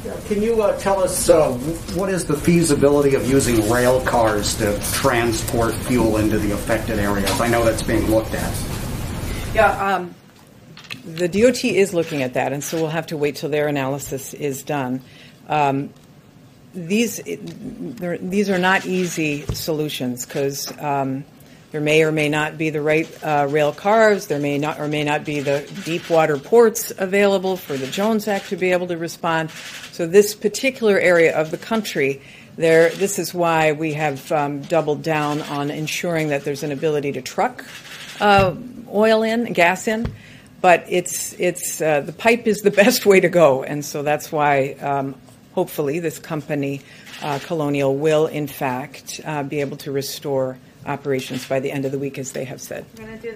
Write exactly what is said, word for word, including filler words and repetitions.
Can you uh, tell us uh, what is the feasibility of using rail cars to transport fuel into the affected areas? I know that's being looked at. Yeah, um, the D O T is looking at that, and so we'll have to wait till their analysis is done. Um, these these are not easy solutions because um, there may or may not be the right uh, rail cars. There may not or may not be the deep water ports available for the Jones Act to be able to respond. So this particular area of the country, there, this is why we have um, doubled down on ensuring that there's an ability to truck uh, oil in, gas in. But it's it's uh, the pipe is the best way to go, and so that's why um, hopefully this company, uh, Colonial, will in fact uh, be able to restore operations by the end of the week, as they have said.